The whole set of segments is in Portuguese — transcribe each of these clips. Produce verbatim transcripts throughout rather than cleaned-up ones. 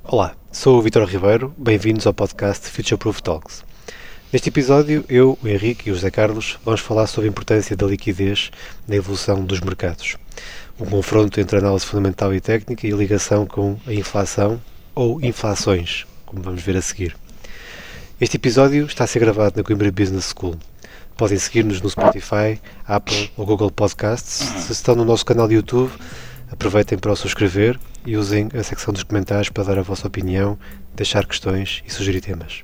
Olá, sou o Vítor Ribeiro, bem-vindos ao podcast Future Proof Talks. Neste episódio, eu, o Henrique e o José Carlos vamos falar sobre a importância da liquidez na evolução dos mercados. Um confronto entre análise fundamental e técnica e a ligação com a inflação ou inflações, como vamos ver a seguir. Este episódio está a ser gravado na Coimbra Business School. Podem seguir-nos no Spotify, Apple ou Google Podcasts. Se estão no nosso canal de YouTube, aproveitem para o subscrever e usem a secção dos comentários para dar a vossa opinião, deixar questões e sugerir temas.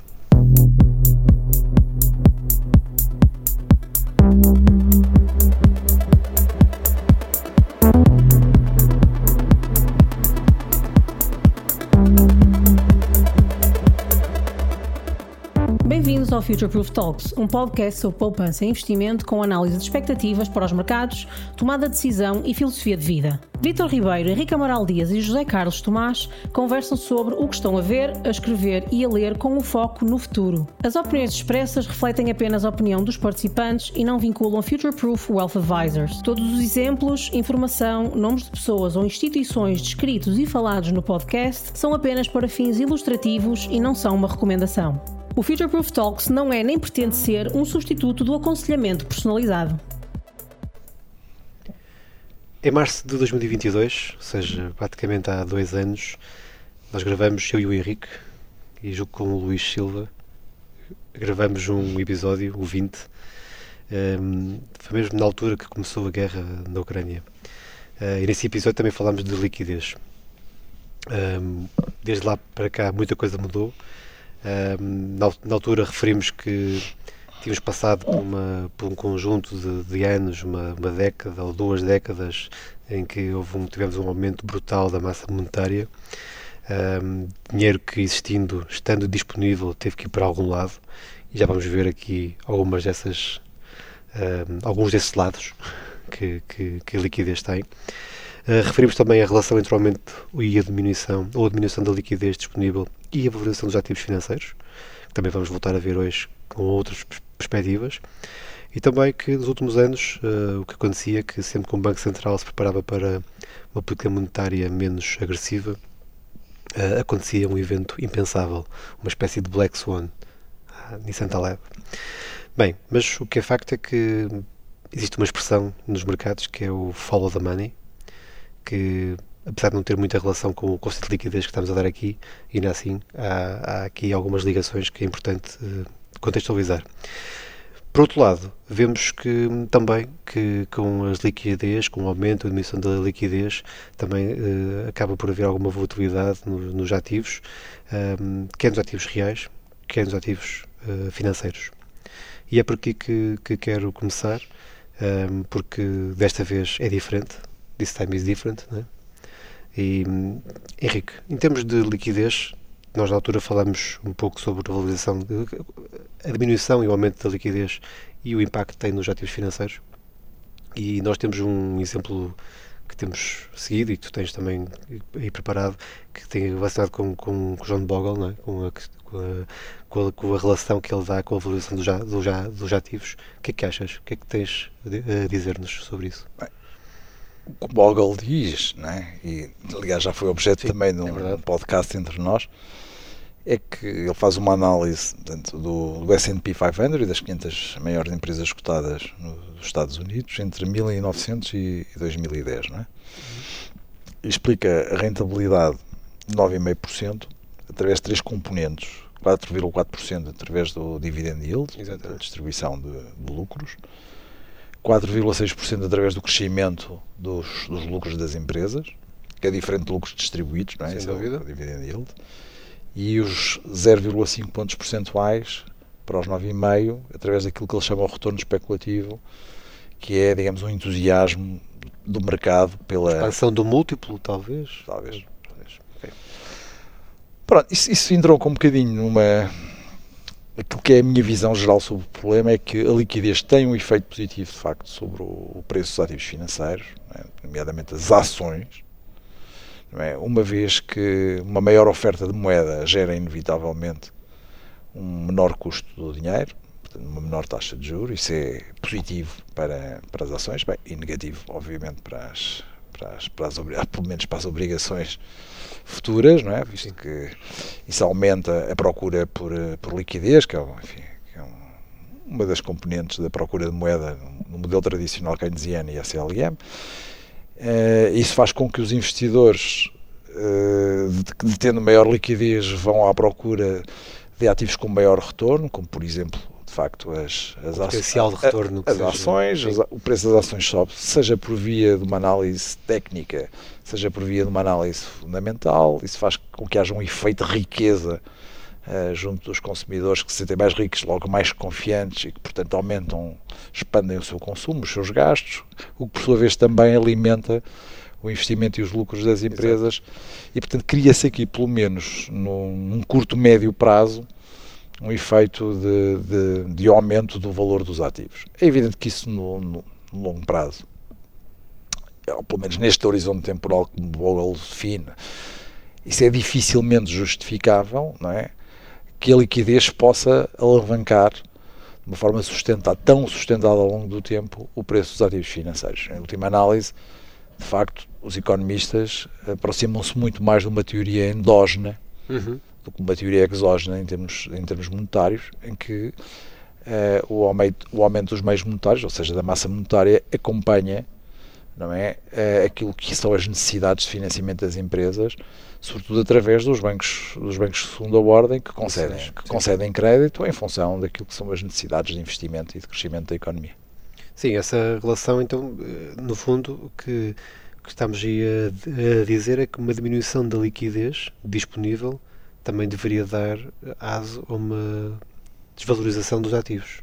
Bem-vindos ao Future Proof Talks, um podcast sobre poupança e investimento com análise de expectativas para os mercados, tomada de decisão e filosofia de vida. Vítor Ribeiro, Henrique Amaral Dias e José Carlos Tomás conversam sobre o que estão a ver, a escrever e a ler com o foco no futuro. As opiniões expressas refletem apenas a opinião dos participantes e não vinculam Future Proof Wealth Advisors. Todos os exemplos, informação, nomes de pessoas ou instituições descritos e falados no podcast são apenas para fins ilustrativos e não são uma recomendação. O Future Proof Talks não é nem pretende ser um substituto do aconselhamento personalizado. Em março de dois mil e vinte e dois, ou seja, praticamente há dois anos, nós gravamos, eu e o Henrique, e junto com o Luís Silva, gravamos um episódio, o vinte, um, foi mesmo na altura que começou a guerra na Ucrânia. Uh, e nesse episódio também falámos de liquidez. Um, desde lá para cá muita coisa mudou. Um, na, na altura referimos que tínhamos passado por, uma, por um conjunto de, de anos, uma, uma década ou duas décadas em que houve um, tivemos um aumento brutal da massa monetária. Um, dinheiro que existindo, estando disponível, teve que ir para algum lado, e já vamos ver aqui algumas dessas, um, alguns desses lados que, que, que a liquidez tem. Uh, referimos também a relação entre o aumento e a diminuição, ou a diminuição da liquidez disponível e a valorização dos ativos financeiros, que também vamos voltar a ver hoje com outras perspectivas, e também que nos últimos anos uh, o que acontecia é que sempre que um Banco Central se preparava para uma política monetária menos agressiva, uh, acontecia um evento impensável, uma espécie de Black Swan, a Nissan Taleb. Bem, mas o que é facto é que existe uma expressão nos mercados que é o follow the money, que apesar de não ter muita relação com o conceito de liquidez que estamos a dar aqui, ainda assim há, há aqui algumas ligações que é importante uh, contextualizar. Por outro lado, vemos que também que com as liquidez, com o aumento, a diminuição da liquidez, também uh, acaba por haver alguma volatilidade no, nos ativos, um, quer nos ativos reais, quer nos ativos uh, financeiros. E é por aqui que, que quero começar, um, porque desta vez é diferente. This time is different, né? E, Henrique, em termos de liquidez, nós na altura falámos um pouco sobre a valorização, de, a diminuição e o aumento da liquidez e o impacto que tem nos ativos financeiros, e nós temos um exemplo que temos seguido e que tu tens também aí preparado, que tem relacionado com, com, com o John Bogle, não é? com, a, com, a, com, a, com a relação que ele dá com a valorização dos, dos, dos ativos. O que é que achas? O que é que tens a dizer-nos sobre isso? Bem, o que o Bogle diz, né? E aliás já foi objeto Sim, também de um é podcast entre nós, é que ele faz uma análise, portanto, do, do S and P quinhentos e das quinhentas maiores empresas cotadas nos Estados Unidos entre mil e novecentos e dois mil e dez, não é? E explica a rentabilidade de nove vírgula cinco por cento através de três componentes: quatro vírgula quatro por cento através do dividend yield, a distribuição de, de lucros, quatro vírgula seis por cento através do crescimento dos, dos lucros das empresas, que é diferente de lucros distribuídos, não é? Sem dúvida. É o dividend yield, e os zero vírgula cinco pontos percentuais para os nove vírgula cinco através daquilo que ele chama o retorno especulativo, que é, digamos, um entusiasmo do mercado pela... expansão do múltiplo, talvez? Talvez. talvez. Okay. Pronto, isso, isso entrou com um bocadinho numa... Aquilo que é a minha visão geral sobre o problema é que a liquidez tem um efeito positivo, de facto, sobre o preço dos ativos financeiros, não é? Nomeadamente as ações, não é? Uma vez que uma maior oferta de moeda gera inevitavelmente um menor custo do dinheiro, portanto, uma menor taxa de juros. Isso é positivo para, para as ações, bem, e negativo, obviamente, para as, para as, para as, pelo menos para as obrigações futuras, não é? Visto que isso aumenta a procura por, por liquidez, que é, enfim, que é um, uma das componentes da procura de moeda no modelo tradicional keynesiano e S L M. Uh, isso faz com que os investidores, uh, de, de tendo maior liquidez, vão à procura de ativos com maior retorno, como por exemplo, de facto, as, as, potencial de retorno, as, as ações, as, o preço das ações sobe, seja por via de uma análise técnica, seja por via de uma análise fundamental. Isso faz com que haja um efeito de riqueza uh, junto dos consumidores, que se sentem mais ricos, logo mais confiantes e que, portanto, aumentam, expandem o seu consumo, os seus gastos, o que, por sua vez, também alimenta o investimento e os lucros das empresas. Exato. E, portanto, cria-se aqui, pelo menos num, num curto, médio prazo, um efeito de, de, de aumento do valor dos ativos. É evidente que isso no, no, no longo prazo, ou pelo menos neste horizonte temporal que Bogle define, isso é dificilmente justificável, não é? Que a liquidez possa alavancar de uma forma sustentada, tão sustentada ao longo do tempo, o preço dos ativos financeiros. Em última análise, de facto, os economistas aproximam-se muito mais de uma teoria endógena, uhum, do que uma teoria exógena em termos, em termos monetários, em que uh, o, aumento, o aumento dos meios monetários, ou seja, da massa monetária, acompanha, não é, uh, aquilo que são as necessidades de financiamento das empresas, sobretudo através dos bancos, dos bancos de segunda ordem, que concedem, sim, que concedem crédito em função daquilo que são as necessidades de investimento e de crescimento da economia. Sim, essa relação, então, no fundo, o que, que estamos aí a, a dizer é que uma diminuição da liquidez disponível também deveria dar aso a uma desvalorização dos ativos.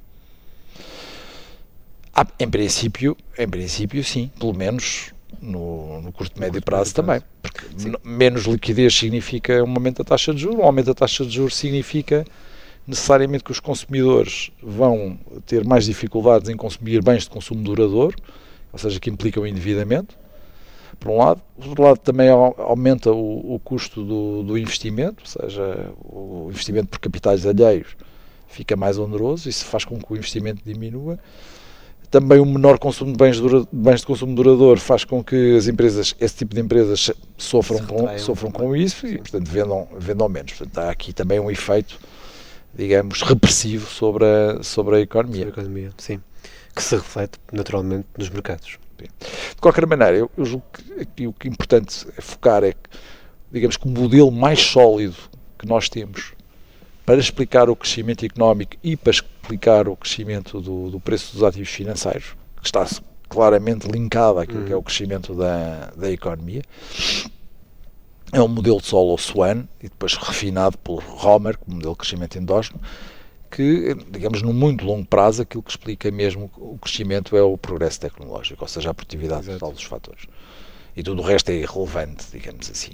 Ah, em princípio, em princípio, sim, pelo menos no, no curto e médio prazo também. Porque menos liquidez significa um aumento da taxa de juros, um aumento da taxa de juros significa necessariamente que os consumidores vão ter mais dificuldades em consumir bens de consumo duradouro, ou seja, que implicam endividamento, por um lado. Por outro lado, também aumenta o, o custo do, do investimento, ou seja, o investimento por capitais alheios fica mais oneroso, isso faz com que o investimento diminua. Também o menor consumo de bens, dura, bens de consumo duradouro faz com que as empresas, esse tipo de empresas, sofram, com, sofram com isso e, portanto, vendam, vendam menos. Portanto, há aqui também um efeito, digamos, repressivo sobre a, sobre a economia. Sobre a economia, sim. Que se reflete naturalmente nos mercados. De qualquer maneira, eu, eu julgo que aqui o que é importante é focar é que, digamos que o modelo mais sólido que nós temos para explicar o crescimento económico e para explicar o crescimento do, do preço dos ativos financeiros, que está claramente linkado àquilo uhum. que é o crescimento da, da economia, é um modelo de Solow Swan e depois refinado pelo Romer, como modelo de crescimento endógeno, que, digamos, no muito longo prazo, aquilo que explica mesmo o crescimento é o progresso tecnológico, ou seja, a produtividade Exato. Total dos fatores. E tudo o resto é irrelevante, digamos assim.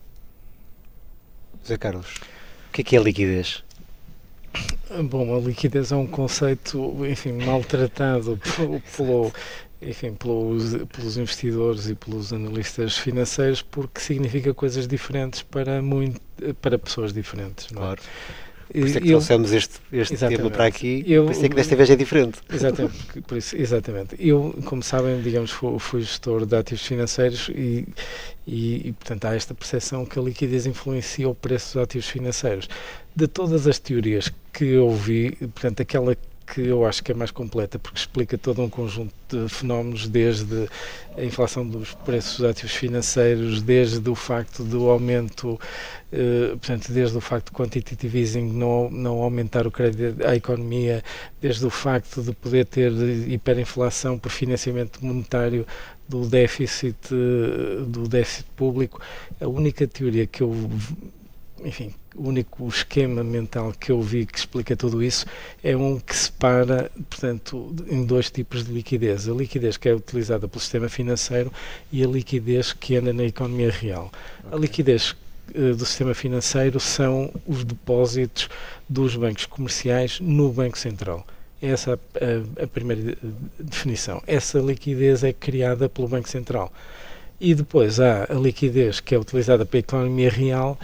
José Carlos, o que é que é a liquidez? Bom, a liquidez é um conceito, enfim, maltratado pelo, enfim, pelos, pelos investidores e pelos analistas financeiros, porque significa coisas diferentes para, muito, para pessoas diferentes. Não é? Claro. Por isso é que trouxemos este, este tema para aqui, eu, por isso é que desta vez é diferente. Exatamente, por isso, exatamente. Eu, como sabem, digamos, fui, fui gestor de ativos financeiros e, e, e, portanto, há esta percepção que a liquidez influencia o preço dos ativos financeiros. De todas as teorias que eu vi, portanto, aquela que eu acho que é mais completa, porque explica todo um conjunto de fenómenos, desde a inflação dos preços dos ativos financeiros, desde o facto do aumento, eh, portanto, desde o facto de quantitative easing não, não aumentar o crédito à economia, desde o facto de poder ter hiperinflação por financiamento monetário do déficit, do déficit público. A única teoria que eu, enfim, o único esquema mental que eu vi que explica tudo isso é um que separa, portanto, em dois tipos de liquidez. A liquidez que é utilizada pelo sistema financeiro e a liquidez que anda na economia real. Okay. A liquidez uh, do sistema financeiro são os depósitos dos bancos comerciais no Banco Central. Essa é a, a primeira definição. Essa liquidez é criada pelo Banco Central. E depois há a liquidez que é utilizada pela economia real,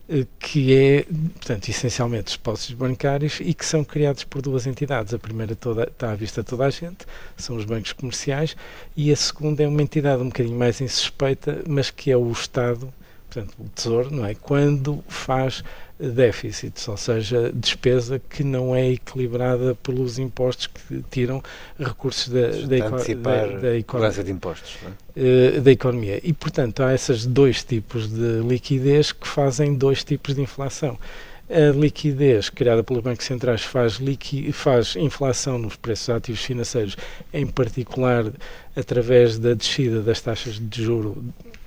que é, portanto, essencialmente depósitos bancários e que são criados por duas entidades. A primeira toda, está à vista de toda a gente, são os bancos comerciais, e a segunda é uma entidade um bocadinho mais insuspeita, mas que é o Estado, portanto, o Tesouro, não é? Quando faz déficits, ou seja, despesa que não é equilibrada pelos impostos que tiram recursos da, da, eco, da, da economia. De impostos, não é? Da economia. E, portanto, há esses dois tipos de liquidez que fazem dois tipos de inflação. A liquidez criada pelos bancos centrais faz, liqui, faz inflação nos preços ativos financeiros, em particular através da descida das taxas de juro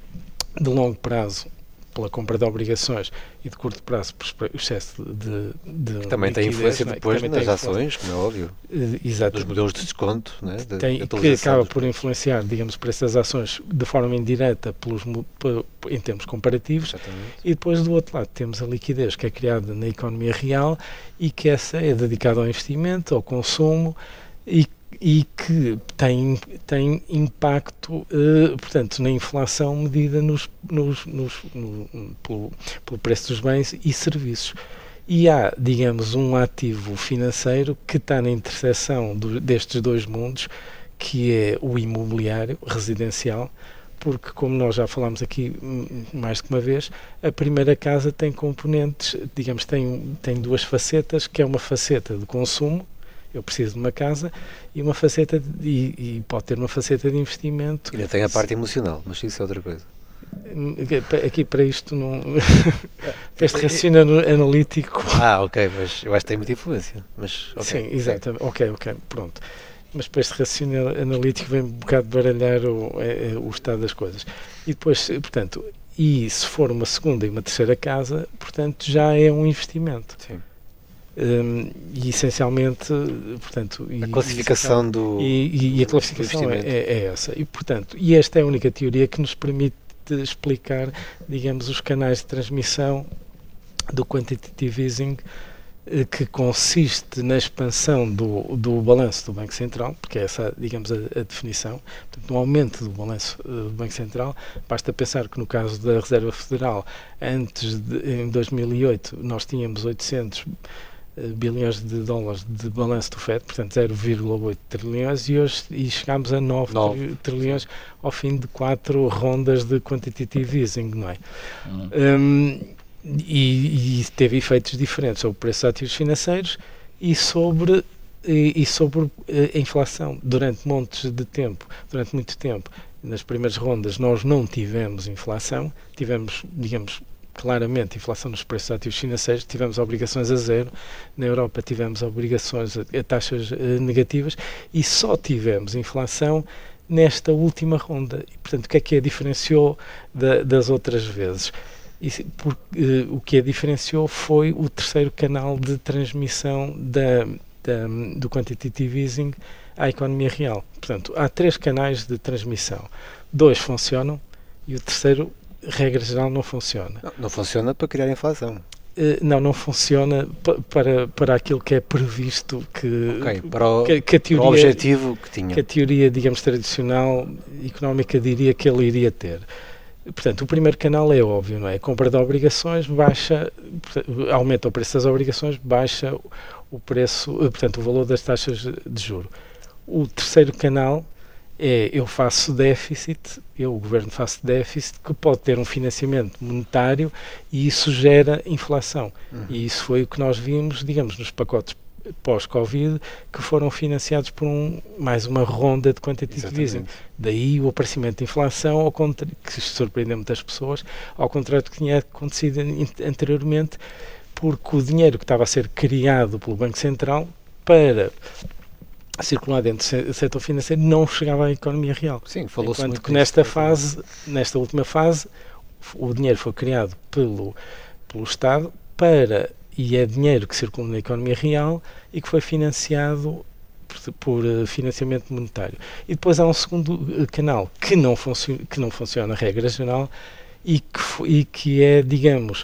de longo prazo pela compra de obrigações e de curto prazo por excesso de, de que também liquidez, tem influência não é? depois nas influência. ações, como é óbvio, uh, exato. dos modelos de desconto, né? de, tem, que acaba por influenciar, digamos, o preço das ações de forma indireta pelos, em termos comparativos. Exatamente. E depois do outro lado temos a liquidez que é criada na economia real e que essa é dedicada ao investimento, ao consumo e e que tem, tem impacto, eh, portanto, na inflação medida nos, nos, nos, no, pelo, pelo preço dos bens e serviços. E há, digamos, um ativo financeiro que está na interseção do, destes dois mundos, que é o imobiliário residencial, porque, como nós já falámos aqui mais de uma vez, a primeira casa tem componentes, digamos, tem, tem duas facetas, que é uma faceta de consumo, eu preciso de uma casa, e uma faceta de, e, e pode ter uma faceta de investimento. Ainda tem a parte emocional, mas isso é outra coisa. Aqui para isto não este raciocínio analítico. Ah, ok, mas eu acho que tem muita influência. Mas, okay, sim, exatamente. Ok, ok, pronto. Mas para este raciocínio analítico vem um bocado baralhar o, é, o estado das coisas. E depois, portanto, e se for uma segunda e uma terceira casa, portanto, já é um investimento. Sim. Um, e essencialmente, portanto, a classificação e, do e, e a classificação é, é essa. E portanto, e esta é a única teoria que nos permite explicar, digamos, os canais de transmissão do quantitative easing, que consiste na expansão do, do balanço do Banco Central, porque é essa, digamos, a, a definição, portanto, no aumento do balanço uh, do Banco Central. Basta pensar que no caso da Reserva Federal, antes de, em dois mil e oito, nós tínhamos oitocentos bilhões de dólares de balanço do F E D, portanto zero vírgula oito trilhões, e hoje e chegámos a nove trilhões ao fim de quatro rondas de quantitative easing, não é? Uhum. Um, e, e teve efeitos diferentes sobre o preço de ativos financeiros e sobre, e, e sobre a inflação durante montes de tempo, durante muito tempo. Nas primeiras rondas nós não tivemos inflação, tivemos, digamos, claramente inflação nos preços de ativos financeiros, tivemos obrigações a zero, na Europa tivemos obrigações a, a taxas uh, negativas e só tivemos inflação nesta última ronda. E, portanto, o que é que a diferenciou da, das outras vezes? E, por, uh, o que a diferenciou foi o terceiro canal de transmissão da, da, do quantitative easing à economia real. Portanto, há três canais de transmissão. Dois funcionam e o terceiro, regra geral, não funciona. Não, não funciona para criar inflação. Uh, não, não funciona pa, para, para aquilo que é previsto que, okay, para, o, que, que a teoria, para o objetivo que tinha. Que a teoria, digamos, tradicional, económica, diria que ele iria ter. Portanto, o primeiro canal é óbvio, não é? A compra de obrigações baixa, aumenta o preço das obrigações, baixa o preço, portanto, o valor das taxas de juro. O terceiro canal é, eu faço déficit, eu, o governo, faço déficit, que pode ter um financiamento monetário e isso gera inflação. Uhum. E isso foi o que nós vimos, digamos, nos pacotes pós-Covid, que foram financiados por um, mais uma ronda de quantitative easing. Daí o aparecimento de inflação, ao contra... que surpreendeu muitas pessoas, ao contrário do que tinha acontecido anteriormente, porque o dinheiro que estava a ser criado pelo Banco Central para circular dentro do setor financeiro não chegava à economia real. Sim, falou-se Enquanto muito que nesta fase, nesta última fase, o dinheiro foi criado pelo, pelo Estado para, e é dinheiro que circula na economia real e que foi financiado por, por financiamento monetário. E depois há um segundo canal que não, funcio, que não funciona, regra geral, e que, e que é, digamos,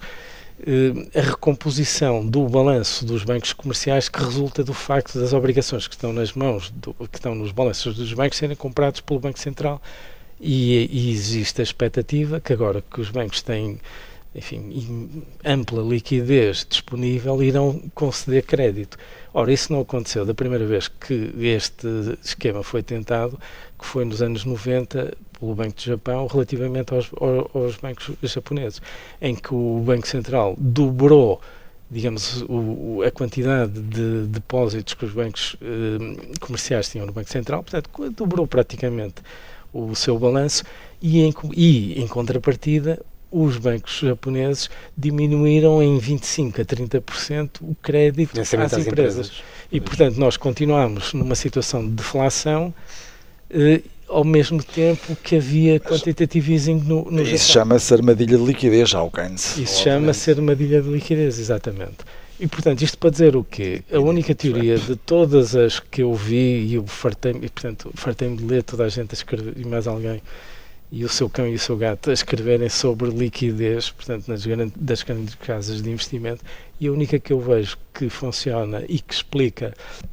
a recomposição do balanço dos bancos comerciais, que resulta do facto das obrigações que estão nas mãos, do, que estão nos balanços dos bancos, serem comprados pelo Banco Central. E, e existe a expectativa que agora que os bancos têm enfim, ampla liquidez disponível, irão conceder crédito. Ora, isso não aconteceu da primeira vez que este esquema foi tentado, que foi nos anos noventa pelo Banco do Japão, relativamente aos, aos bancos japoneses, em que o Banco Central dobrou, digamos, o, a quantidade de depósitos que os bancos eh, comerciais tinham no Banco Central, portanto, dobrou praticamente o seu balanço e, em, e, em contrapartida, os bancos japoneses diminuíram em vinte e cinco a trinta por cento o crédito às empresas. empresas. E, portanto, nós continuamos numa situação de deflação, eh, ao mesmo tempo que havia quantitative easing no, no Isso chama-se armadilha de liquidez, Hawkins. Isso chama-se armadilha de liquidez, exatamente. E, portanto, isto para dizer o quê? A única teoria de todas as que eu vi, e eu fartei-me, portanto, fartei-me de ler toda a gente a escrever, e mais alguém, e o seu cão e o seu gato a escreverem sobre liquidez, portanto, nas grandes, das grandes casas de investimento, e a única que eu vejo que funciona e que explica,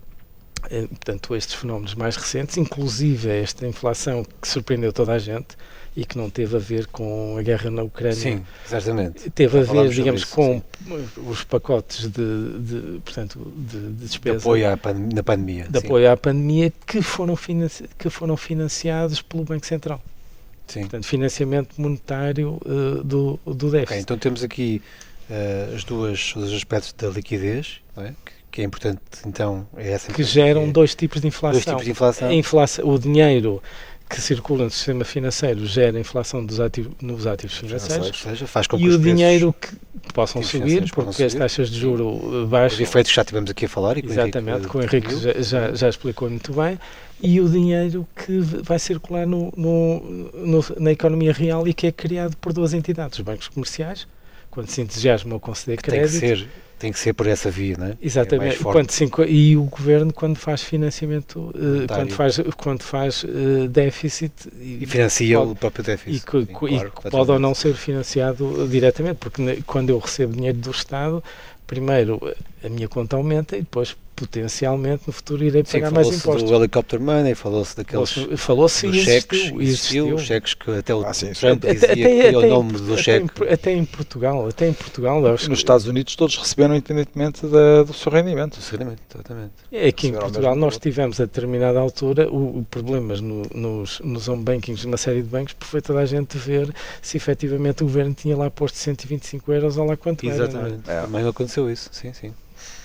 eh, portanto, estes fenómenos mais recentes, inclusive esta inflação que surpreendeu toda a gente e que não teve a ver com a guerra na Ucrânia. Sim, exatamente. Teve a ver, digamos, isso, com sim. os pacotes de, de, portanto, de, de despesa. De apoio à pan, na pandemia. De sim. apoio à pandemia que foram, financi que foram financiados pelo Banco Central. Sim. Portanto, financiamento monetário uh, do, do déficit. Okay, então temos aqui uh, as duas, os aspectos da liquidez, não é? que, que é importante, então, é essa que geram é, dois tipos de inflação. Dois tipos de inflação. A inflação, o dinheiro que circula no sistema financeiro gera inflação dos ativos, nos ativos financeiros, ou seja, faz com que e os o dinheiro que possam subir, porque subir. as taxas de juros baixam. Os efeitos que já tivemos aqui a falar. E Exatamente, que o Henrique já, já, já explicou muito bem. E o dinheiro que vai circular no, no, no, na economia real e que é criado por duas entidades, os bancos comerciais, quando se entusiasmam a conceder que crédito. Tem que, ser, tem que ser por essa via, não é? Exatamente. É quando se, e o governo, quando faz financiamento, uh, quando faz, quando faz uh, déficit. E, e financia pode, o próprio déficit. E que, Sim, claro, e que pode ou não ser financiado diretamente, porque quando eu recebo dinheiro do Estado, primeiro a minha conta aumenta e depois potencialmente no futuro irei pagar Sim, mais impostos. Do helicopter money, falou-se daqueles falou-se dos existiu, cheques, existiu. Os cheques que até o ah, sim, Trump até, dizia até, que até, o nome do até cheque. Em, até em Portugal, até em Portugal. Nos que... Estados Unidos todos receberam independentemente da, do seu rendimento. Do seu rendimento, exatamente. É, aqui em Portugal nós tivemos a determinada altura o, o problemas no, nos, nos home bankings, numa série de bancos, porque foi toda a gente ver se efetivamente o governo tinha lá posto cento e vinte e cinco euros ou lá quanto Exatamente. era. É? Também aconteceu isso, sim, sim.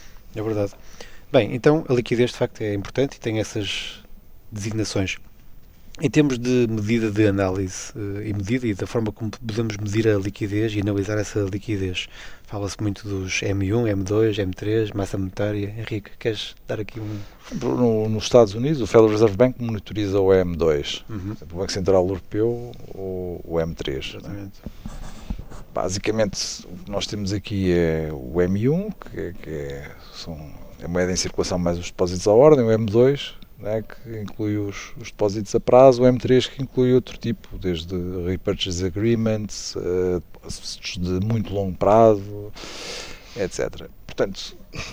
É verdade. Bem, então a liquidez de facto é importante e tem essas designações. Em termos de medida de análise uh, e medida e da forma como podemos medir a liquidez e analisar essa liquidez, fala-se muito dos M um, M dois, M três, massa monetária. Henrique, queres dar aqui um... No, nos Estados Unidos, o Federal Reserve Bank monitoriza o M dois, uhum. o Banco Central Europeu o, o M três. Exatamente. Basicamente, o que nós temos aqui é o M um, que, é, que é, são, é moeda em circulação mais os depósitos à ordem, o M dois, né, que inclui os, os depósitos a prazo, o M três, que inclui outro tipo, desde repurchase agreements, uh, de muito longo prazo, etcétera. Portanto,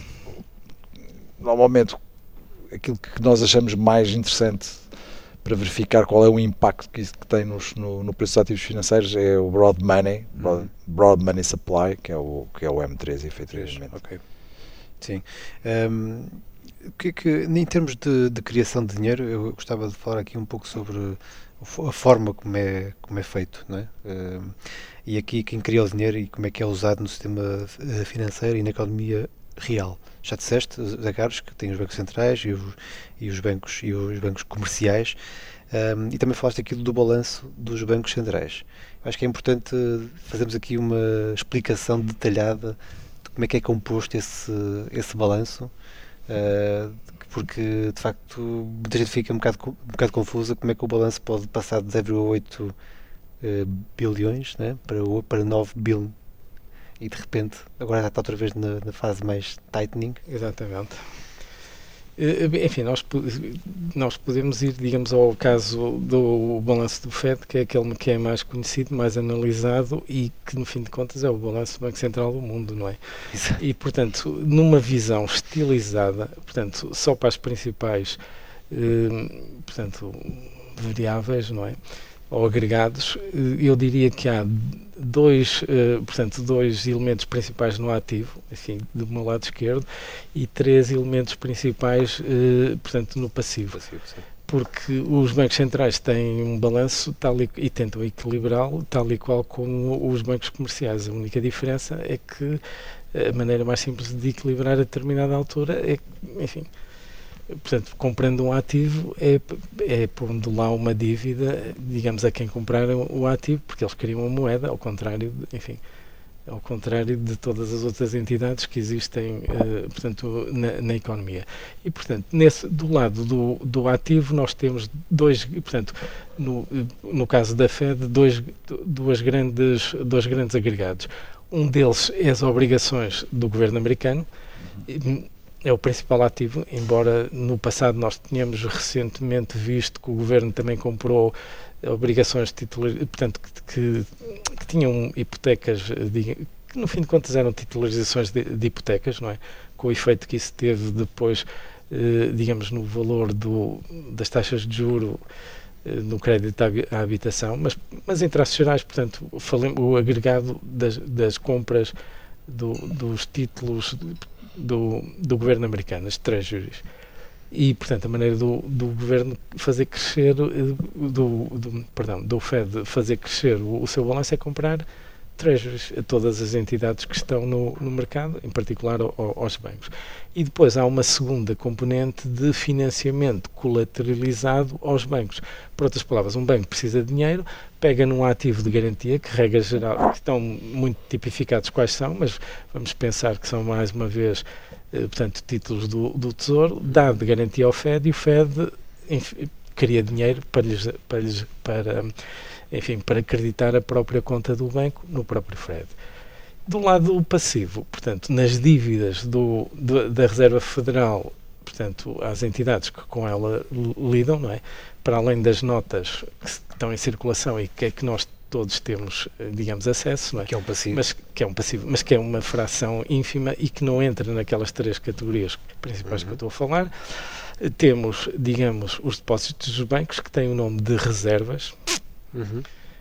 normalmente, aquilo que nós achamos mais interessante para verificar qual é o impacto que isso que tem nos, no, no preço dos ativos financeiros é o broad money, broad, broad money supply, que é o, que é o M três, efetivamente. Ok. Sim. Um, o que é que, em termos de, de criação de dinheiro, eu gostava de falar aqui um pouco sobre a forma como é, como é feito, não é? Um, e aqui quem cria o dinheiro e como é que é usado no sistema financeiro e na economia real. Já disseste, Zé Carlos, que tem os bancos centrais e os, e os, bancos, e os bancos comerciais, um, e também falaste aqui do balanço dos bancos centrais. Eu acho que é importante fazermos aqui uma explicação detalhada de como é que é composto esse, esse balanço, uh, porque de facto muita gente fica um bocado, um bocado confusa como é que o balanço pode passar de zero vírgula oito uh, bilhões, né, para, para nove bilhões. E de repente, agora já está outra vez na, na fase mais tightening. Exatamente. Enfim, nós, nós podemos ir, digamos, ao caso do balanço do F E D, que é aquele que é mais conhecido, mais analisado e que, no fim de contas, é o balanço do Banco Central do mundo, não é? Exato. E, portanto, numa visão estilizada, portanto, só para as principais, eh, portanto, variáveis, não é? ou agregados, eu diria que há dois, portanto, dois elementos principais no ativo, assim, do meu lado esquerdo, e três elementos principais, portanto, no passivo. passivo porque os bancos centrais têm um balanço tal e, e tentam equilibrá-lo tal e qual como os bancos comerciais. A única diferença é que a maneira mais simples de equilibrar a determinada altura é, enfim, portanto, comprando um ativo é, é pondo lá uma dívida, digamos, a quem compraram o ativo, porque eles queriam uma moeda, ao contrário, de, enfim, ao contrário de todas as outras entidades que existem, uh, portanto, na, na economia. E, portanto, nesse, do lado do, do ativo nós temos dois, portanto, no, no caso da Fed, dois, duas grandes, dois grandes agregados. Um deles é as obrigações do governo americano, é o principal ativo, embora no passado nós tenhamos recentemente visto que o governo também comprou obrigações de titularização, portanto, que, que, que tinham hipotecas, que no fim de contas eram titularizações de, de hipotecas, não é? Com o efeito que isso teve depois, eh, digamos, no valor do, das taxas de juro eh, no crédito à, à habitação, mas, mas em traços gerais, portanto, falem, o agregado das, das compras do, dos títulos do, do governo americano, as treasuries. E, portanto, a maneira do, do governo fazer crescer, do, do, perdão, do Fed fazer crescer o, o seu balanço é comprar treasuries a todas as entidades que estão no, no mercado, em particular ao, aos bancos. E depois há uma segunda componente de financiamento colateralizado aos bancos. Por outras palavras, um banco precisa de dinheiro, pega num ativo de garantia, que regra geral, que estão muito tipificados quais são, mas vamos pensar que são mais uma vez portanto, títulos do, do Tesouro, dá de garantia ao Fed e o Fed enfim, cria dinheiro para, lhes, para, lhes, para, enfim, para acreditar a própria conta do banco no próprio Fed. Do lado passivo, portanto, nas dívidas do, do, da Reserva Federal, portanto, às entidades que com ela lidam, não é? Para além das notas que estão em circulação e que é que nós todos temos, digamos, acesso, não é? Que é um passivo. Mas que é um passivo, mas que é uma fração ínfima e que não entra naquelas três categorias principais uhum. que eu estou a falar. Temos, digamos, os depósitos dos bancos, que têm o nome de reservas. Uhum.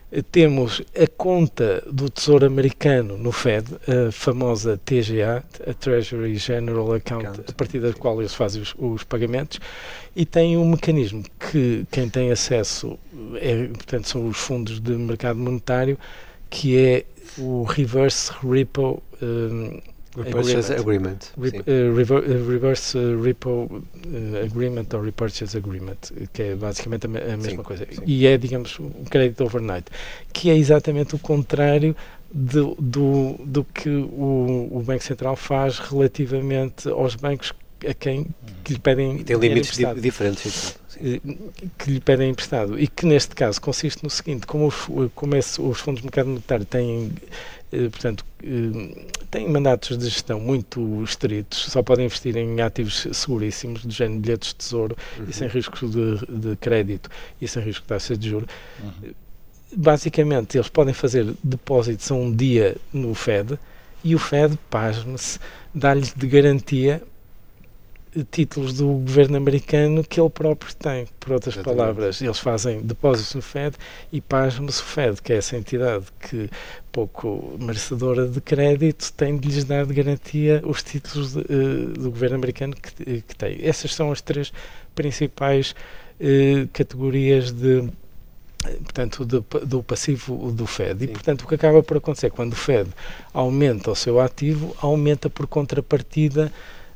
Temos a conta do Tesouro Americano no Fed, a famosa T G A, a Treasury General Account, Account. a partir da qual eles fazem os, os pagamentos, e tem um mecanismo que quem tem acesso, é, portanto, são os fundos de mercado monetário, que é o Reverse Repo um, Repurchase Agreement. Re, uh, rever, uh, reverse uh, Repo uh, Agreement ou Repurchase Agreement, que é basicamente a, me, a mesma sim, coisa. Sim. E é, digamos, um crédito overnight, que é exatamente o contrário do, do, do que o, o Banco Central faz relativamente aos bancos a quem que lhe pedem e tem limites di diferentes então, que lhe pedem emprestado e que neste caso consiste no seguinte: como os, como esse, os fundos de mercado monetário têm portanto têm mandatos de gestão muito estritos, só podem investir em ativos seguríssimos do género bilhetes de tesouro uhum. e sem riscos de, de crédito e sem risco de taxa de juros. Uhum. Basicamente eles podem fazer depósitos a um dia no Fed e o Fed, pasme-se, dá-lhes de garantia títulos do governo americano que ele próprio tem. Por outras Exatamente. palavras, eles fazem depósitos no Fed e pasme-se o Fed, que é essa entidade que, pouco merecedora de crédito, tem de lhes dar de garantia os títulos de, uh, do governo americano que, que tem. Essas são as três principais uh, categorias de portanto, do, do passivo do Fed. E, Sim. portanto, o que acaba por acontecer quando o Fed aumenta o seu ativo, aumenta por contrapartida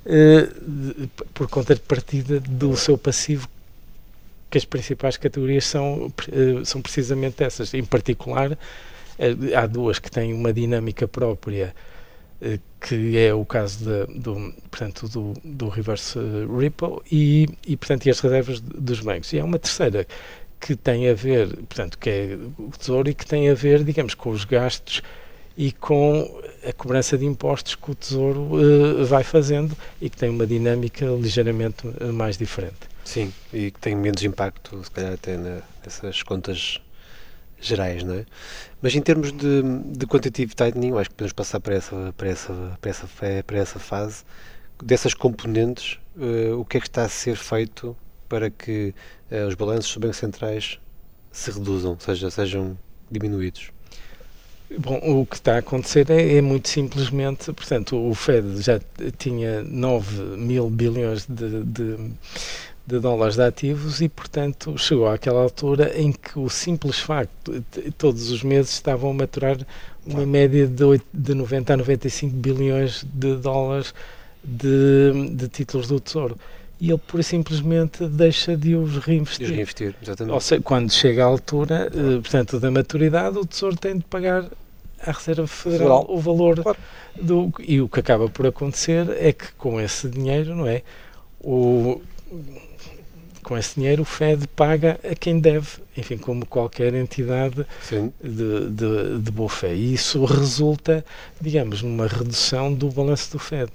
Uh, por contrapartida do seu passivo, que as principais categorias são, uh, são precisamente essas. Em particular, uh, há duas que têm uma dinâmica própria, uh, que é o caso de, do, portanto, do, do reverse repo e, e, portanto, e as reservas dos bancos. E há uma terceira que tem a ver, portanto, que é o Tesouro e que tem a ver, digamos, com os gastos e com a cobrança de impostos que o Tesouro uh, vai fazendo e que tem uma dinâmica ligeiramente uh, mais diferente. Sim, e que tem menos impacto, se calhar até na, nessas contas gerais, não é? Mas em termos de, de quantitative tightening, acho que podemos passar para essa, para essa, para essa, para essa fase. Dessas componentes, uh, o que é que está a ser feito para que uh, os balanços dos bancos centrais se reduzam, ou seja, sejam diminuídos? Bom, o que está a acontecer é, é muito simplesmente, portanto, o Fed já tinha nove mil bilhões de, de, de dólares de ativos e, portanto, chegou àquela altura em que o simples facto de todos os meses estavam a maturar uma média de, oito, de noventa a noventa e cinco bilhões de dólares de, de títulos do Tesouro. E ele, pura e simplesmente, deixa de os reinvestir. De os reinvestir, exatamente. Ou seja, quando chega à altura, claro. portanto, da maturidade, o Tesouro tem de pagar à Reserva Federal, Federal. o valor claro. do... E o que acaba por acontecer é que, com esse dinheiro, não é? O, com esse dinheiro, o Fed paga a quem deve, enfim, como qualquer entidade de, de, de boa fé. E isso resulta, digamos, numa redução do balanço do Fed.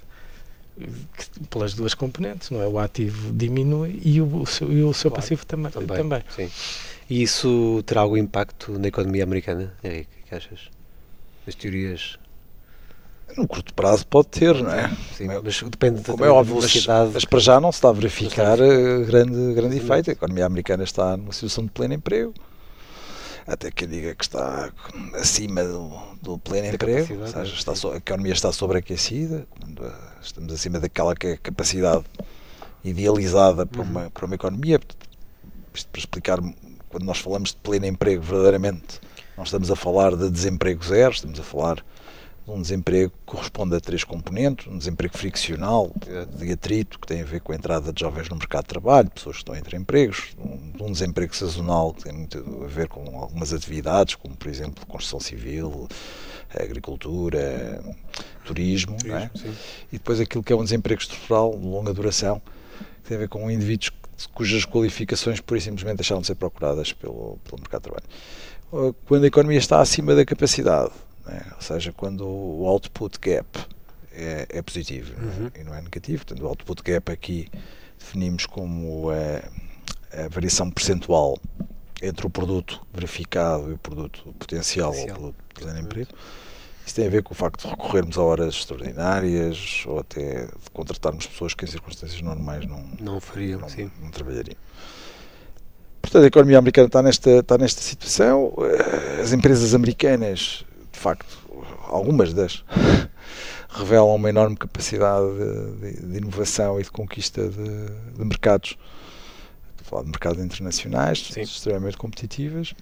Pelas duas componentes, não é? O ativo diminui e o, o seu, e o seu claro, passivo também. também. também. Sim. E isso terá algum impacto na economia americana, Henrique? O que achas? As teorias? No curto prazo pode ter, não é? Sim, mas depende da, Como é óbvio, velocidade. Mas, mas para já não se está a verificar a grande, grande efeito. A economia americana está numa situação de pleno emprego. Até que diga que está acima do, do pleno da emprego, ou seja, está so, a economia está sobreaquecida, estamos acima daquela que é a capacidade idealizada para, uhum. uma, para uma economia. Isto para explicar, quando nós falamos de pleno emprego, verdadeiramente, não estamos a falar de desemprego zero, estamos a falar de um desemprego que corresponde a três componentes: um desemprego friccional, de atrito, que tem a ver com a entrada de jovens no mercado de trabalho, pessoas que estão entre empregos, um, um desemprego sazonal, que tem muito a ver com algumas atividades, como, por exemplo, construção civil, agricultura, turismo, turismo não é? E depois aquilo que é um desemprego estrutural, de longa duração, que tem a ver com indivíduos cujas qualificações, pura e simplesmente, deixaram de ser procuradas pelo, pelo mercado de trabalho. Quando a economia está acima da capacidade, é? Ou seja, quando o output gap é, é positivo, uhum. e não é negativo. Portanto, o output gap aqui definimos como a, a variação percentual entre o produto verificado e o produto potencial, potencial. ou o produto de emprego. Isso tem a ver com o facto de recorrermos a horas extraordinárias ou até de contratarmos pessoas que em circunstâncias normais não, não fariam, não, sim. não trabalhariam. Portanto, a economia americana está nesta, está nesta situação. As empresas americanas, de facto, algumas das revelam uma enorme capacidade de, de, de inovação e de conquista de, de mercados. Estou a falar de mercados internacionais, sim. extremamente competitivas.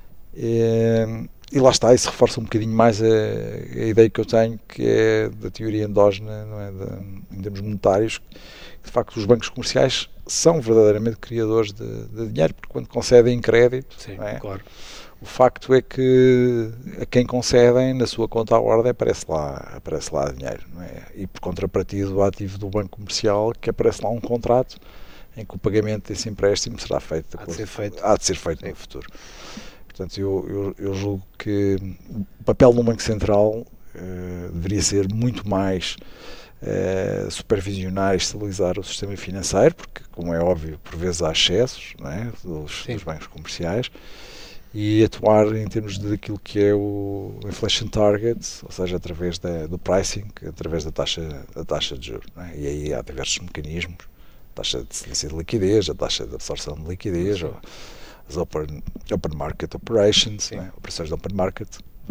E, e lá está, isso reforça um bocadinho mais a, a ideia que eu tenho, que é da teoria endógena, não é? De, em termos monetários, que de facto os bancos comerciais são verdadeiramente criadores de, de dinheiro, porque quando concedem crédito, sim, não é? Claro. O facto é que a quem concedem, na sua conta à ordem, aparece lá, aparece lá dinheiro, não é? E por contrapartida do ativo do banco comercial, que aparece lá um contrato em que o pagamento desse empréstimo será feito, há de ser feito, há de ser feito no futuro. Portanto, eu, eu, eu julgo que o papel do Banco Central uh, deveria ser muito mais uh, supervisionar e estabilizar o sistema financeiro, porque, como é óbvio, por vezes há excessos, não é? dos, dos bancos comerciais, e atuar em termos daquilo que é o inflation target, ou seja, através da, do pricing, através da taxa, da taxa de juros. Não é? E aí há diversos mecanismos: a taxa de excelência de liquidez, a taxa de absorção de liquidez, ou as open, open market operations, né? Operações de open market,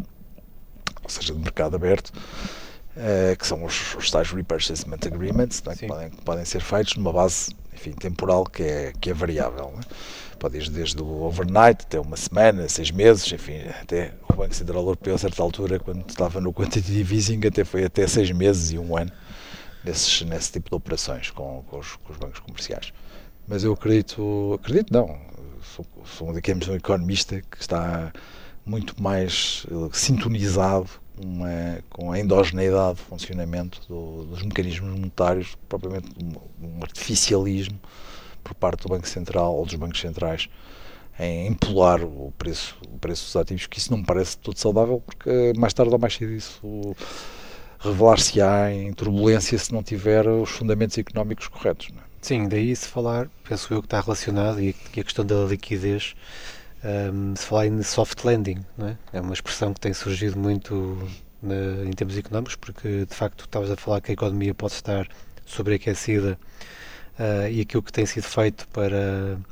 ou seja, de mercado aberto, uh, que são os, os tais repurchasement agreements, né? que, podem, que podem ser feitos numa base, enfim, temporal que é, que é variável. Né? Pode ir desde o overnight até uma semana, seis meses, enfim, até o Banco Central Europeu, a certa altura, quando estava no quantitative easing, até foi até seis meses e um ano nesses, nesse tipo de operações com, com, os, com os bancos comerciais. Mas eu acredito, acredito não, sou, sou digamos, um economista que está muito mais uh, sintonizado uma, com a endogeneidade de funcionamento do, dos mecanismos monetários, propriamente um, um artificialismo por parte do Banco Central ou dos bancos centrais em empolar o preço, o preço dos ativos, que isso não me parece todo saudável, porque mais tarde ou mais cedo isso revelar-se-á em turbulência se não tiver os fundamentos económicos corretos. Não é? Sim, daí se falar, penso eu que está relacionado, e a questão da liquidez, um, se falar em soft landing, não é? É uma expressão que tem surgido muito na, em termos económicos, porque de facto estavas a falar que a economia pode estar sobreaquecida, uh, e aquilo que tem sido feito para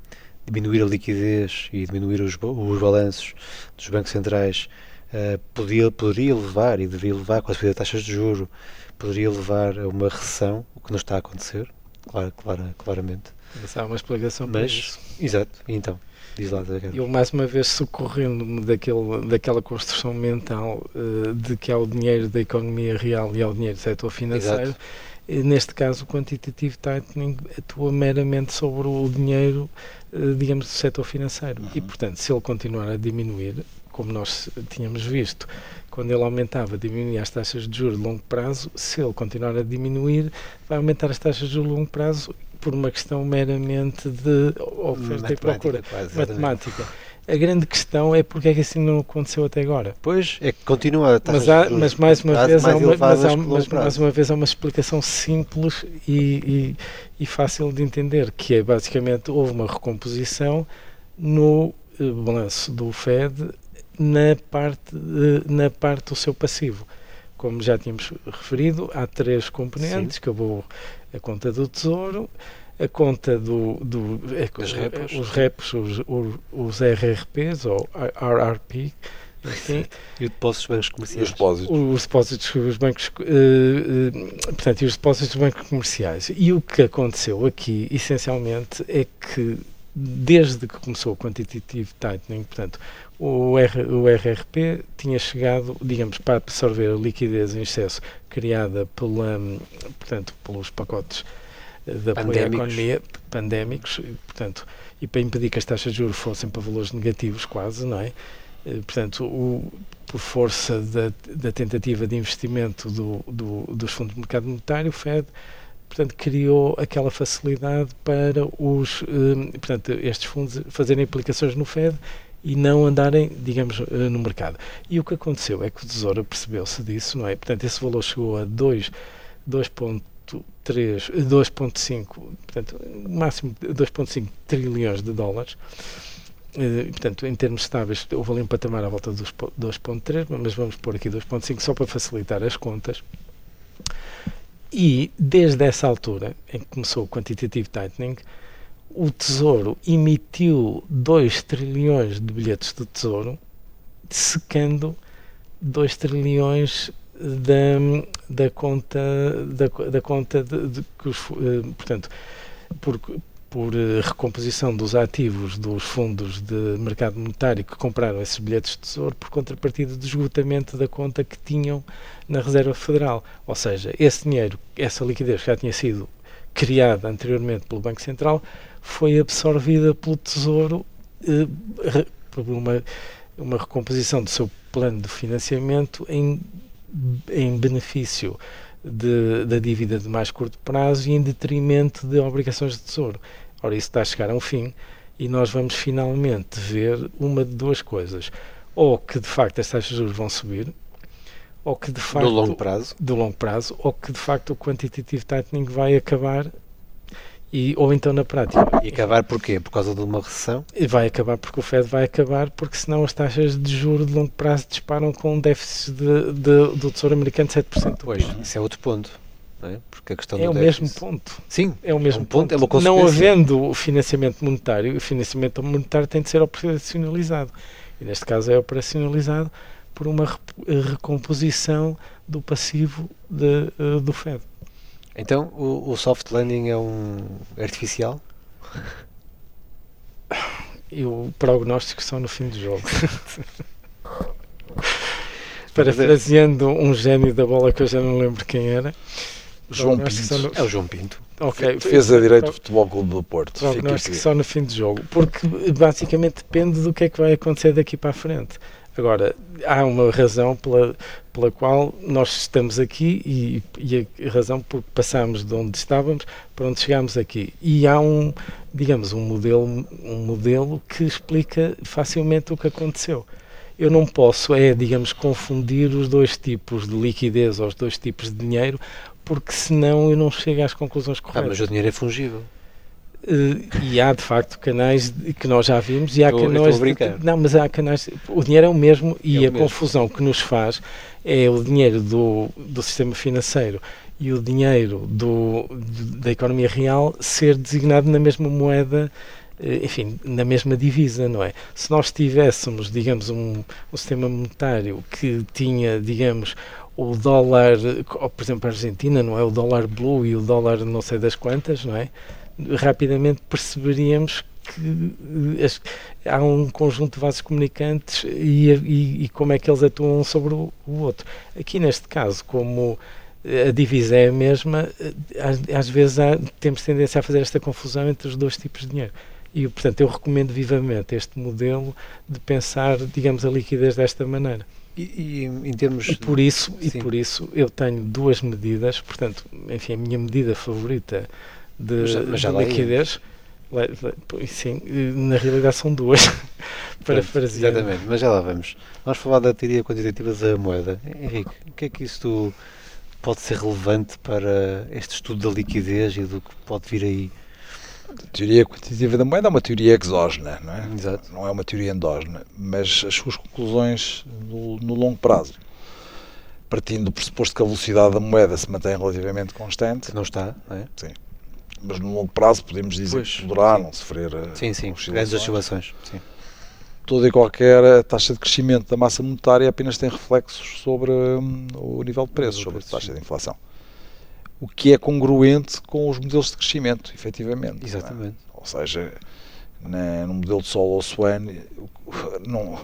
diminuir a liquidez e diminuir os, os balanços dos bancos centrais uh, podia, poderia levar e deveria levar, com a subida de taxas de juros, poderia levar a uma recessão, o que não está a acontecer, claro, claro, claramente. Mas há uma explicação para Mas, isso. Exato, e então, diz lá. Eu, mais uma vez, socorrendo-me daquele, daquela construção mental uh, de que há o dinheiro da economia real e há o dinheiro do setor financeiro. Exato. Neste caso, o quantitative tightening atua meramente sobre o dinheiro, digamos, do setor financeiro. Uhum. E, portanto, se ele continuar a diminuir, como nós tínhamos visto, quando ele aumentava, diminuía as taxas de juros de longo prazo, se ele continuar a diminuir, vai aumentar as taxas de juros de longo prazo por uma questão meramente de oferta e procura. Quase, matemática. A grande questão é porque é que assim não aconteceu até agora. Pois, é que continua a taxa mas, há, de mas mais uma prazo vez mais há uma, mas há, mas prazo. mais uma vez há uma explicação simples e, e, e fácil de entender, que é basicamente houve uma recomposição no eh, balanço do Fed na parte, eh, na parte do seu passivo. Como já tínhamos referido, há três componentes, Sim. que eu vou a conta do Tesouro, a conta do, do é, os repos, os, repos os, os, os R R Ps ou R R P, enfim, e os depósitos dos bancos comerciais. Os depósitos. Os depósitos dos bancos, uh, uh, portanto, e os depósitos dos bancos comerciais. E o que aconteceu aqui, essencialmente, é que desde que começou o quantitative tightening, portanto, o, R, o R R P tinha chegado, digamos, para absorver a liquidez em excesso criada pela, portanto, pelos pacotes de apoio à economia pandémicos, portanto, e para impedir que as taxas de juros fossem para valores negativos quase, não é? Portanto, o, por força da, da tentativa de investimento do, do, dos fundos de mercado monetário, o Fed, portanto, criou aquela facilidade para os, um, portanto, estes fundos fazerem aplicações no Fed e não andarem, digamos, no mercado. E o que aconteceu é que o Tesouro percebeu-se disso, não é? Portanto, esse valor chegou a dois vírgula cinco, portanto, máximo dois vírgula cinco trilhões de dólares. E, portanto, em termos estáveis, houve ali um patamar à volta dos dois vírgula três, mas vamos pôr aqui dois vírgula cinco só para facilitar as contas. E, desde essa altura, em que começou o quantitative tightening, o Tesouro emitiu dois trilhões de bilhetes do Tesouro, secando dois trilhões da, da conta, da, da conta de, de, que os, portanto, por, por recomposição dos ativos dos fundos de mercado monetário que compraram esses bilhetes de Tesouro por contrapartida do esgotamento da conta que tinham na Reserva Federal. Ou seja, esse dinheiro, essa liquidez que já tinha sido criada anteriormente pelo Banco Central, foi absorvida pelo Tesouro eh, por uma, uma recomposição do seu plano de financiamento em, em benefício de, da dívida de mais curto prazo e em detrimento de obrigações de Tesouro. Ora, isso está a chegar a um fim e nós vamos finalmente ver uma de duas coisas. Ou que, de facto, as taxas de juros vão subir, ou que, de facto... Do longo prazo. Do longo prazo, ou que, de facto, o quantitative tightening vai acabar, e, ou então, na prática... E acabar porquê? Por causa de uma recessão? E vai acabar porque o Fed vai acabar, porque senão as taxas de juros de longo prazo disparam com um déficit de, de, do Tesouro Americano de sete por cento do P I B. Pois, isso é outro ponto. Não é? Porque a questão é do o déficit... mesmo ponto. Sim, é o mesmo é um ponto, ponto. É uma consequência. Não havendo o financiamento monetário, o financiamento monetário tem de ser operacionalizado. E neste caso é operacionalizado por uma recomposição do passivo de, uh, do Fed. Então, o, o soft landing é um artificial? E o prognóstico só no fim do jogo. Parafraseando um gênio da bola que eu já não lembro quem era. João Pinto. No... É o João Pinto. Okay. Fez a direito do Futebol Clube do Porto. Prognóstico só no fim do jogo. Porque basicamente depende do que é que vai acontecer daqui para a frente. Agora, há uma razão pela, pela qual nós estamos aqui e, e a razão por passamos de onde estávamos para onde chegámos aqui. E há um, digamos, um modelo, um modelo que explica facilmente o que aconteceu. Eu não posso, é, digamos, confundir os dois tipos de liquidez ou os dois tipos de dinheiro, porque senão eu não chego às conclusões corretas. Ah, mas o dinheiro é fungível. Uh, e há de facto canais que nós já vimos e há estou, canais de, não, mas há canais, o dinheiro é o mesmo e é o a mesmo. confusão que nos faz é o dinheiro do, do sistema financeiro e o dinheiro do, da economia real ser designado na mesma moeda uh, enfim, na mesma divisa, não é? Se nós tivéssemos, digamos, um, um sistema monetário que tinha, digamos, o dólar, por exemplo, a Argentina, não é? O dólar blue e o dólar não sei das quantas, não é? Rapidamente perceberíamos que as, há um conjunto de vasos comunicantes e, e, e como é que eles atuam sobre o, o outro. Aqui, neste caso, como a divisa é a mesma, às, às vezes há, temos tendência a fazer esta confusão entre os dois tipos de dinheiro. E, portanto, eu recomendo vivamente este modelo de pensar, digamos, a liquidez desta maneira. E, e em termos... E por isso, e por isso eu tenho duas medidas, portanto, enfim, a minha medida favorita de, mas já, mas já de liquidez... Sim, na realidade são duas. Parafrasear. Exatamente, mas já lá vamos. Vamos falar da teoria quantitativa da moeda. Henrique, o que é que isso pode ser relevante para este estudo da liquidez e do que pode vir aí? A teoria quantitativa da moeda é uma teoria exógena, não é? Exato. Não é uma teoria endógena, mas as suas conclusões no, no longo prazo, partindo do pressuposto que a velocidade da moeda se mantém relativamente constante. Não está, não é? Sim. Mas no longo prazo podemos dizer pois, que poderá sim. não sofrer sim, sim, oscilações. Grandes oscilações. Sim. Toda e qualquer taxa de crescimento da massa monetária apenas tem reflexos sobre um, o nível de preços, sobre a taxa de inflação. O que é congruente com os modelos de crescimento, efetivamente. Exatamente. É? Ou seja, na, no modelo de Sol ou Swan, não...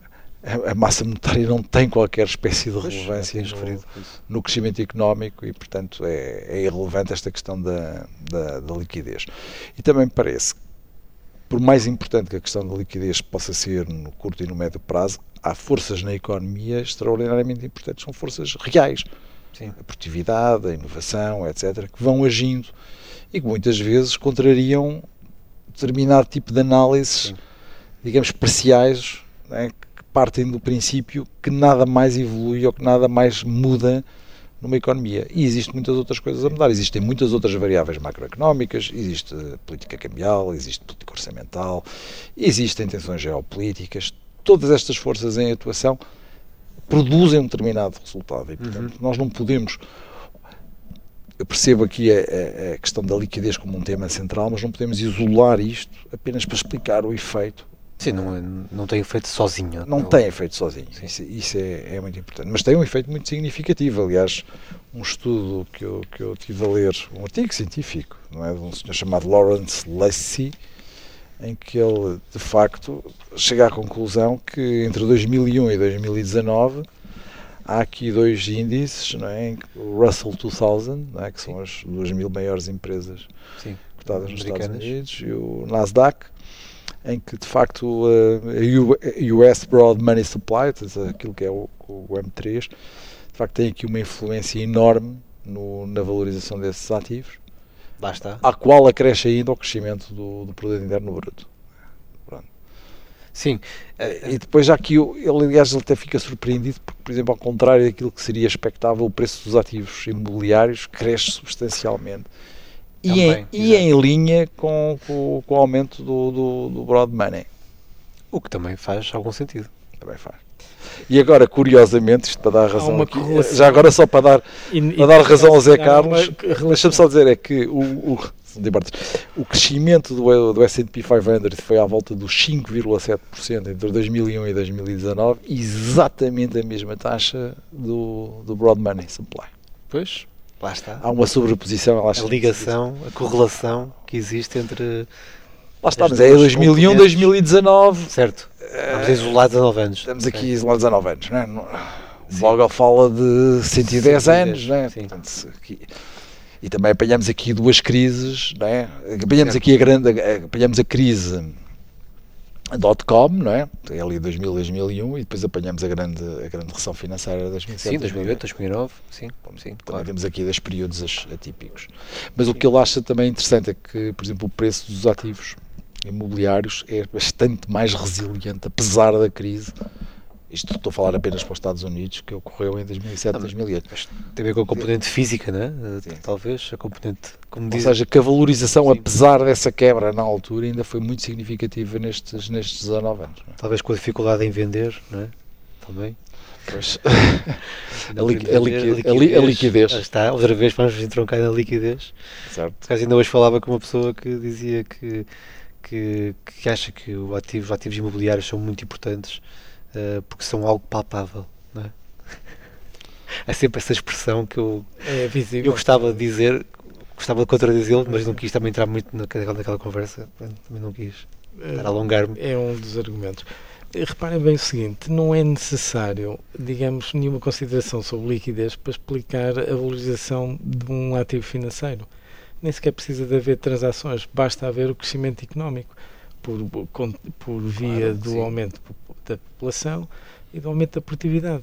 a massa monetária não tem qualquer espécie de pois, relevância no, no crescimento económico e, portanto, é, é irrelevante esta questão da, da, da liquidez. E também me parece, por mais importante que a questão da liquidez possa ser no curto e no médio prazo, há forças na economia extraordinariamente importantes, são forças reais. Sim. A produtividade, a inovação, etcétera, que vão agindo e que muitas vezes contrariam determinado tipo de análises, sim. digamos, parciais, né, partem do princípio que nada mais evolui ou que nada mais muda numa economia. E existem muitas outras coisas a mudar. Existem muitas outras variáveis macroeconómicas, existe política cambial, existe política orçamental, existem tensões geopolíticas. Todas estas forças em atuação produzem um determinado resultado. E, portanto, uhum. nós não podemos... Eu percebo aqui a, a, a questão da liquidez como um tema central, mas não podemos isolar isto apenas para explicar o efeito. Sim, não, não tem efeito sozinho. Não, não tem efeito sozinho, isso, isso é, é muito importante. Mas tem um efeito muito significativo. Aliás, um estudo que eu, que eu tive a ler, um artigo científico, não é, de um senhor chamado Lawrence Lacy, em que ele, de facto, chega à conclusão que entre dois mil e um e dois mil e dezanove há aqui dois índices, não é, o Russell dois mil, não é, que são Sim. as duas mil maiores empresas Sim. cotadas nos Estados Unidos, e o Nasdaq, em que, de facto, a U S Broad Money Supply, aquilo que é o, o M três, de facto tem aqui uma influência enorme no, na valorização desses ativos, Lá está. à qual acresce ainda o crescimento do, do produto interno bruto. Pronto. Sim. E depois já aqui, ele, aliás, ele até fica surpreendido, porque, por exemplo, ao contrário daquilo que seria expectável, o preço dos ativos imobiliários cresce substancialmente. E, em, e em linha com, com, com o aumento do, do, do broad money. O que também faz algum sentido. Também faz. E agora, curiosamente, isto para dar razão aqui, já agora só para dar, e, para dar razão ao Zé Carlos, deixa-me só dizer, é que o, o, o crescimento do, do S and P quinhentos foi à volta dos cinco vírgula sete por cento entre dois mil e um e dois mil e dezanove, exatamente a mesma taxa do, do broad money supply. Pois. Lá está. Há uma sobreposição. A ligação, a correlação que existe entre... Lá está, mas é dois mil e um, dois mil e dezanove. Certo. Estamos isolados há nove anos. Estamos aqui isolados há nove anos, não é? O Vogel fala de cento e dez anos, não é? Portanto, aqui, e também apanhamos aqui duas crises, não é? Apanhamos certo. aqui a grande... Apanhamos a crise dot-com, não é? É ali dois mil, dois mil e um, e depois apanhamos a grande, a grande recessão financeira de dois mil e sete. Sim, dois mil e oito, dois mil e nove, sim. sim claro. Temos aqui dois períodos atípicos. Mas sim. o que ele acha também interessante é que, por exemplo, o preço dos ativos imobiliários é bastante mais resiliente, apesar da crise. Isto estou a falar apenas para os Estados Unidos, que ocorreu em dois mil e sete, dois mil e oito. Mas tem a ver com a componente física, não é? Sim. Talvez, a componente... Como Ou diz... seja, que a valorização, Sim. apesar dessa quebra na altura, ainda foi muito significativa nestes, nestes dezanove anos. Não é? Talvez com a dificuldade em vender, não é? Também. Pois. a, li a, liqui a, li a liquidez. Está, outra vez vamos entroncar na liquidez. Certo. Porque ainda hoje falava com uma pessoa que dizia que que, que acha que o ativo, os ativos imobiliários são muito importantes uh, porque são algo palpável, não é? Há sempre essa expressão que eu, é visível. Eu gostava de dizer, gostava de contradizê-lo, mas não quis também entrar muito naquela, naquela conversa, também não quis estar a alongar-me. É um dos argumentos. Reparem bem o seguinte, não é necessário, digamos, nenhuma consideração sobre liquidez para explicar a valorização de um ativo financeiro. Nem sequer precisa de haver transações, basta haver o crescimento económico por, por via claro, do sim. aumento da população e do aumento da produtividade.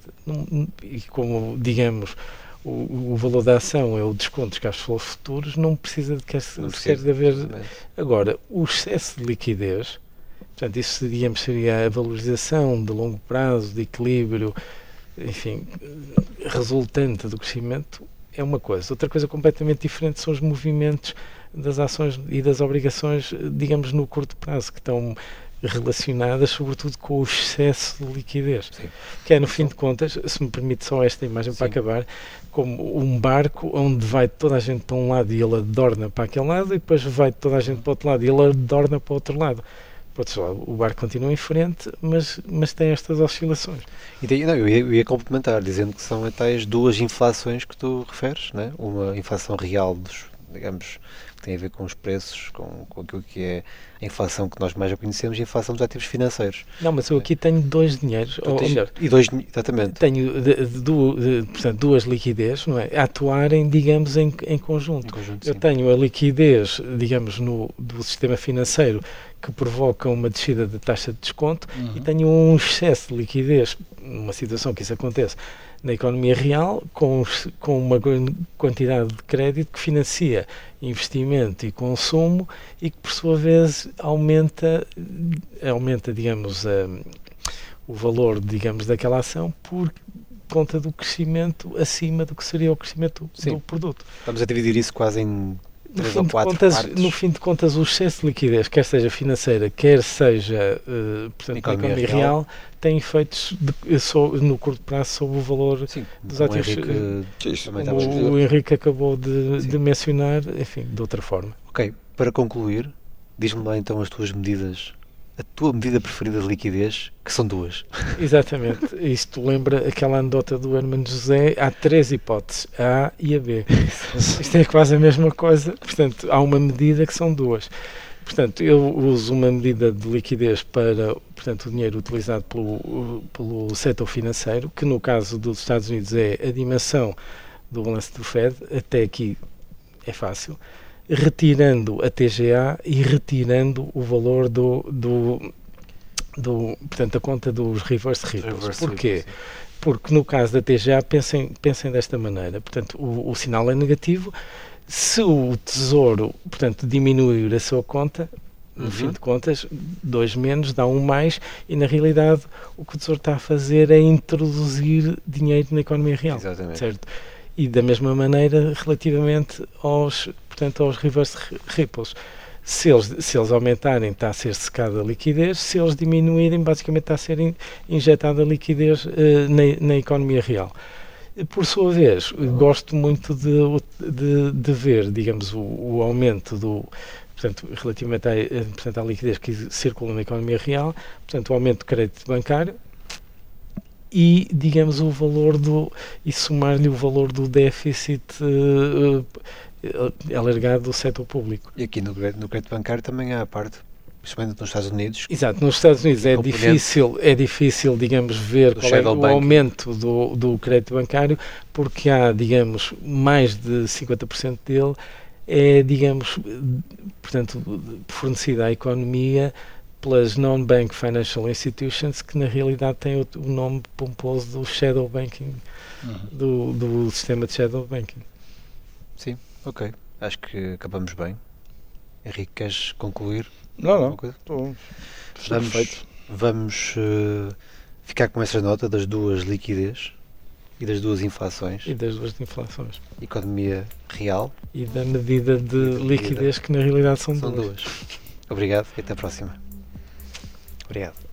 E como, digamos, o, o valor da ação é o desconto dos cash flows futuros, não precisa de, quer, não sequer de haver... Agora, o excesso de liquidez, portanto, isso, digamos, seria a valorização de longo prazo, de equilíbrio, enfim, resultante do crescimento, é uma coisa. Outra coisa completamente diferente são os movimentos das ações e das obrigações, digamos, no curto prazo, que estão relacionadas, sobretudo, com o excesso de liquidez. Sim. Que é, no fim de contas, se me permite só esta imagem Sim. para acabar, como um barco onde vai toda a gente para um lado e ele adorna para aquele lado, e depois vai toda a gente para o outro lado e ele adorna para o outro lado. Por outro lado, o barco continua em frente, mas, mas tem estas oscilações. E daí, não, eu, ia, eu ia complementar, dizendo que são até as duas inflações que tu referes, né? Uma inflação real, dos, digamos, que tem a ver com os preços, com, com aquilo que é a inflação que nós mais já conhecemos, e a inflação dos ativos financeiros. Não, mas eu aqui tenho dois dinheiros, ou, tens, ou melhor, e dois, exatamente. Tenho de, de, de, portanto, duas liquidez, não é? A atuarem, digamos, em, em conjunto. Em conjunto eu sim. tenho a liquidez, digamos, no, do sistema financeiro, que provoca uma descida da taxa de desconto, uhum. e tenho um excesso de liquidez, numa situação que isso acontece na economia real, com, com uma quantidade de crédito que financia investimento e consumo e que, por sua vez, aumenta, aumenta digamos, um, o valor, digamos, daquela ação por conta do crescimento acima do que seria o crescimento Sim. do produto. Estamos a dividir isso quase em No fim, contas, no fim de contas, o excesso de liquidez, quer seja financeira, quer seja uh, portanto, economia na economia real, real, tem efeitos de, so, no curto prazo sobre o valor Sim, dos ativos. Henrique, o, o Henrique acabou de, de mencionar, enfim, de outra forma. Ok, para concluir, diz-me lá então as tuas medidas, a tua medida preferida de liquidez, que são duas. Exatamente. Isto lembra aquela anedota do Hermano José. Há três hipóteses, a A e a B. Isto é quase a mesma coisa. Portanto, há uma medida que são duas. Portanto, eu uso uma medida de liquidez para, portanto, o dinheiro utilizado pelo, pelo setor financeiro, que no caso dos Estados Unidos é a dimensão do balanço do Fed. Até aqui é fácil. Retirando a T G A e retirando o valor do, do, do portanto, a conta dos reverse repos. Reverse Porquê? Repos. Porque no caso da T G A, pensem, pensem desta maneira, portanto, o, o sinal é negativo. Se o Tesouro, portanto, diminuir a sua conta, no uhum. fim de contas, dois menos dá um mais, e na realidade o que o Tesouro está a fazer é introduzir dinheiro na economia real. Exatamente. Certo? E da mesma maneira, relativamente aos, portanto, aos reverse repos. Se eles, se eles aumentarem, está a ser secada a liquidez. Se eles diminuírem, basicamente está a ser in, injetada a liquidez uh, na, na economia real. Por sua vez, gosto muito de, de, de ver, digamos, o, o aumento do... Portanto, relativamente à, portanto, à liquidez que circula na economia real, portanto, o aumento do crédito bancário, e, digamos, o valor do... e somar-lhe o valor do déficit uh, alargado do setor público. E aqui no, no crédito bancário também há a parte, principalmente nos Estados Unidos. Exato, nos Estados Unidos é difícil, é difícil, digamos, ver qual é o banking. aumento do, do crédito bancário, porque há, digamos, mais de cinquenta por cento dele é, digamos, portanto, fornecido à economia pelas non-bank financial institutions, que na realidade têm o, o nome pomposo do shadow banking, uhum. do, do sistema de shadow banking. Sim, ok. Acho que acabamos bem. Henrique, queres concluir? Não, não. Estou vamos vamos uh, ficar com essa nota das duas liquidez e das duas inflações. E das duas inflações. Economia real. E da medida de medida liquidez, que na realidade são, são duas. duas. Obrigado e até a próxima. Obrigado.